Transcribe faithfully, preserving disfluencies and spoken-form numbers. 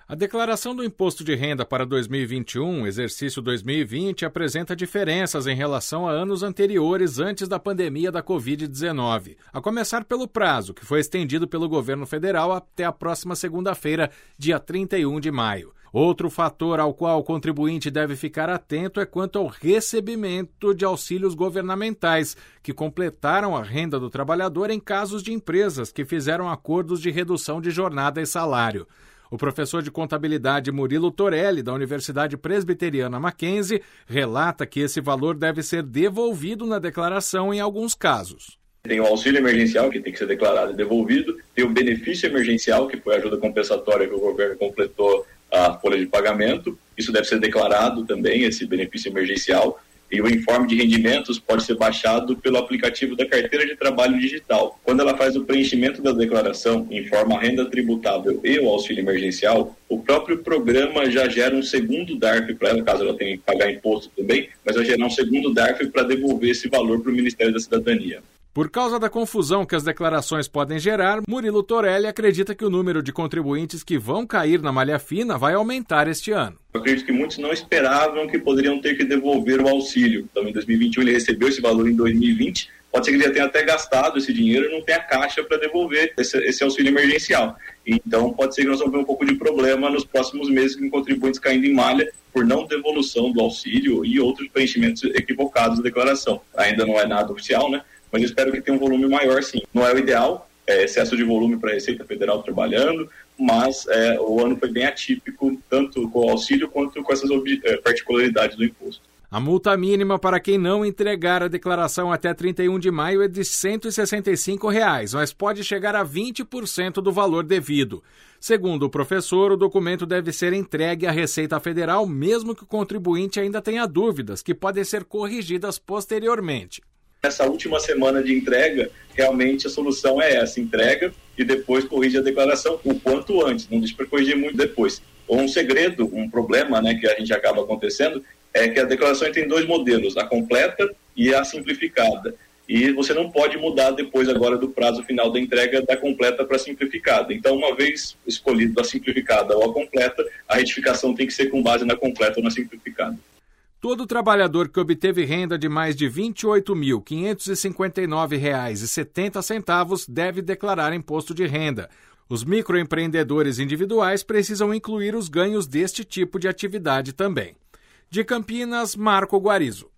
A declaração do Imposto de Renda para dois mil e vinte e um, exercício dois mil e vinte, apresenta diferenças em relação a anos anteriores antes da pandemia da covid dezenove. A começar pelo prazo, que foi estendido pelo governo federal até a próxima segunda-feira, dia trinta e um de maio. Outro fator ao qual o contribuinte deve ficar atento é quanto ao recebimento de auxílios governamentais, que completaram a renda do trabalhador em casos de empresas que fizeram acordos de redução de jornada e salário. O professor de contabilidade Murilo Torelli, da Universidade Presbiteriana Mackenzie, relata que esse valor deve ser devolvido na declaração em alguns casos. Tem o auxílio emergencial, que tem que ser declarado e devolvido. Tem o benefício emergencial, que foi a ajuda compensatória que o governo completou a folha de pagamento. Isso deve ser declarado também, esse benefício emergencial. E o informe de rendimentos pode ser baixado pelo aplicativo da carteira de trabalho digital. Quando ela faz o preenchimento da declaração, informa a renda tributável e o auxílio emergencial, o próprio programa já gera um segundo D A R F para ela, caso ela tenha que pagar imposto também, mas vai gerar um segundo D A R F para devolver esse valor para o Ministério da Cidadania. Por causa da confusão que as declarações podem gerar, Murilo Torelli acredita que o número de contribuintes que vão cair na malha fina vai aumentar este ano. Eu acredito que muitos não esperavam que poderiam ter que devolver o auxílio. Então, em dois mil e vinte e um, ele recebeu esse valor em dois mil e vinte. Pode ser que ele já tenha até gastado esse dinheiro e não tenha caixa para devolver esse, esse auxílio emergencial. Então, pode ser que nós vamos ver um pouco de problema nos próximos meses com contribuintes caindo em malha por não devolução do auxílio e outros preenchimentos equivocados da declaração. Ainda não é nada oficial, né? Mas eu espero que tenha um volume maior, sim. Não é o ideal, é excesso de volume para a Receita Federal trabalhando, mas é, o ano foi bem atípico, tanto com o auxílio quanto com essas é, particularidades do imposto. A multa mínima para quem não entregar a declaração até trinta e um de maio é de cento e sessenta e cinco reais, mas pode chegar a vinte por cento do valor devido. Segundo o professor, o documento deve ser entregue à Receita Federal, mesmo que o contribuinte ainda tenha dúvidas, que podem ser corrigidas posteriormente. Nessa última semana de entrega, realmente a solução é essa, entrega e depois corrige a declaração o quanto antes, não deixa para corrigir muito depois. Um segredo, um problema, né, que a gente acaba acontecendo, é que a declaração tem dois modelos, a completa e a simplificada. E você não pode mudar depois agora do prazo final da entrega da completa para a simplificada. Então, uma vez escolhido a simplificada ou a completa, a retificação tem que ser com base na completa ou na simplificada. Todo trabalhador que obteve renda de mais de vinte e oito mil, quinhentos e cinquenta e nove reais e setenta centavos deve declarar imposto de renda. Os microempreendedores individuais precisam incluir os ganhos deste tipo de atividade também. De Campinas, Marco Guarizo.